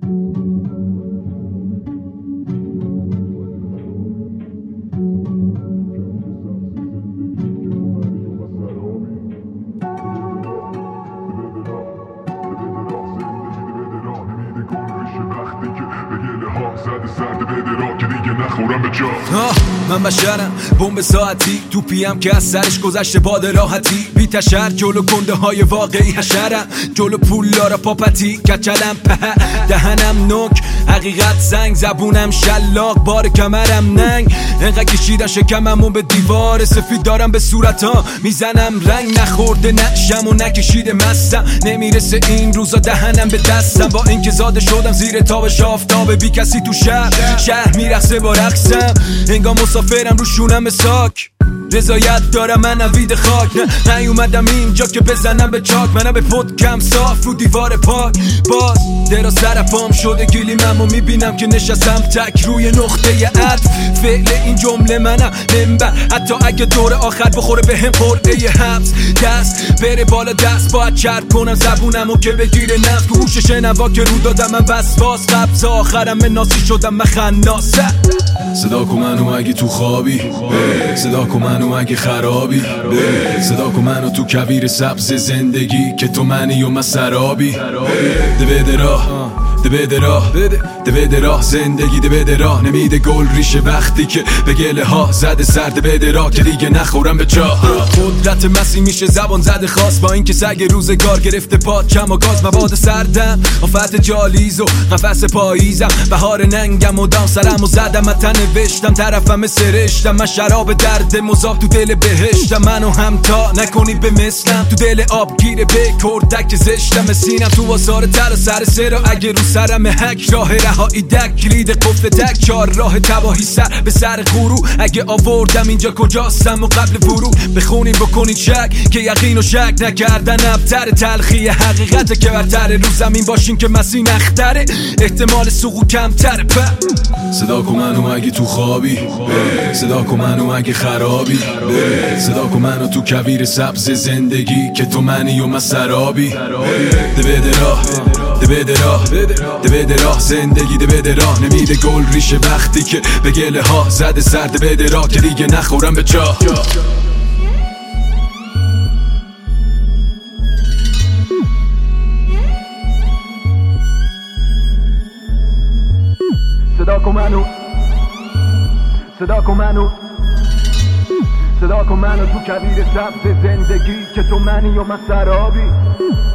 من بشرم بمب ساعتی تو پیم که از سرش گذشته باد راحتی بی تشر جلو گنده های واقعی حشرم جلو پولارا پاپتی کچلم په دهنم نوک حقیقت زنگ زبونم شلاق بار کمرم ننگ انقدر کشیدن شکممون به دیوار سفید دارم به صورتا میزنم رنگ نخورده نشم و نکشیده مستم نمیرسه این روزا دهنم به دستم با اینکه زاده شدم زیر تابش آفتاب بی کسی تو شهر میرقصه با رقصم انگار مسافرم رو شونم ساک رضایت دارم من نوید خاک نه نیومدم اینجا که بزنم به چاک منم به پدکم صاف رو دیوار پاک باز درا سر پام شده گلیمم و میبینم که نشستم تک روی نقطه عطف فعل این جمله منم منبر حتی اگه دور آخر بخوره به هم قرعه حبس دست بره بالا دست باید چرب کنم زبونم و که بگیره نفس گوش شنوا که رو دادم من وسواس قبض آخرم ناسی شدم من خناسه صدا کن منو اگه تو خوابی صدا کن منو اگه خرابی صدا کن منو تو کویر سبز زندگی که تو منی و من سرابی ده بده راه ده بده راه ده بده راه زندگی ده بده راه نمیده گل ریشه وقتی که به گله ها زده سر ده بده راه که دیگه نخورم به چاه قدرت مسی میشه زبان زده خاص با اینکه سگ روزگار گرفته پاد کم و گاز مواد سردم آفت جالیز و قفس پاییزم بهار ننگم و دام سرم و زدم متن نوشتم طرفم سرشتم من شراب درد مذاب تو دل بهشتم منو همتا نکنی به مثلم تو دل آب گیره به کردک زشتم سینم تو آثار تر و سر سرا اگه رو سرم هک راه رهایی دک کلید قفل تک چار راه تباهی سر به سر غرو اگه آوردم اینجا کجاستم و قبل ورود بخونین بکنین شک که یقین و شک نکردن ابتر تلخی حقیقت که برتر رو زمین باشین که مسین اختره احتمال سقوط کمتره صدا کن منو اگه تو خوابی صدا کن منو اگه خرابی صدا کن منو تو کویر سبز زندگی که تو منی و من سرابی ده بده راه ده بده راه ده بده راه زندگی ده بده راه نمیده گل ریشه وقتی که به گله ها زده سر ده بده راه که دیگه نخورم به چاه صدا کن منو صدا کن منو صدا کن منو تو کویر سبز زندگی که تو منی و من سرابی